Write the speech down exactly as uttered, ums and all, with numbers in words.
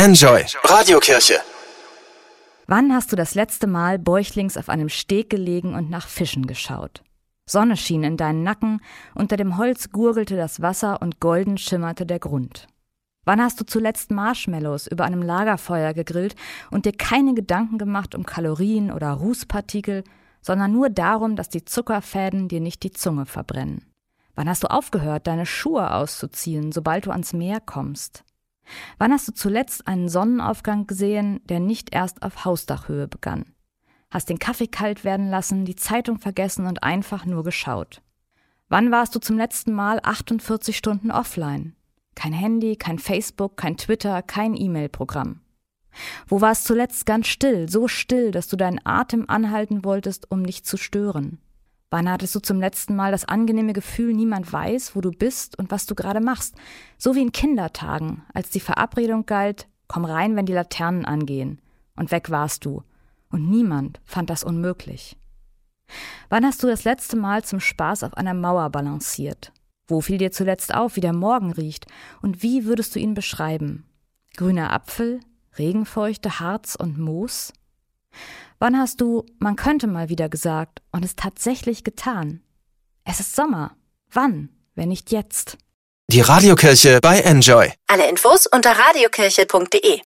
Enjoy Radiokirche. Wann hast du das letzte Mal bäuchlings auf einem Steg gelegen und nach Fischen geschaut? Sonne schien in deinen Nacken, unter dem Holz gurgelte das Wasser und golden schimmerte der Grund. Wann hast du zuletzt Marshmallows über einem Lagerfeuer gegrillt und dir keine Gedanken gemacht um Kalorien oder Rußpartikel, sondern nur darum, dass die Zuckerfäden dir nicht die Zunge verbrennen? Wann hast du aufgehört, deine Schuhe auszuziehen, sobald du ans Meer kommst? Wann hast du zuletzt einen Sonnenaufgang gesehen, der nicht erst auf Hausdachhöhe begann? Hast den Kaffee kalt werden lassen, die Zeitung vergessen und einfach nur geschaut? Wann warst du zum letzten Mal achtundvierzig Stunden offline? Kein Handy, kein Facebook, kein Twitter, kein E-Mail-Programm. Wo war es zuletzt ganz still, so still, dass du deinen Atem anhalten wolltest, um nicht zu stören? Wann hattest du zum letzten Mal das angenehme Gefühl, niemand weiß, wo du bist und was du gerade machst? So wie in Kindertagen, als die Verabredung galt, komm rein, wenn die Laternen angehen. Und weg warst du. Und niemand fand das unmöglich. Wann hast du das letzte Mal zum Spaß auf einer Mauer balanciert? Wo fiel dir zuletzt auf, wie der Morgen riecht? Und wie würdest du ihn beschreiben? Grüner Apfel, Regenfeuchte, Harz und Moos? Wann hast du, man könnte mal wieder gesagt und es tatsächlich getan? Es ist Sommer. Wann, wenn nicht jetzt? Die Radiokirche bei Enjoy. Alle Infos unter radiokirche punkt de.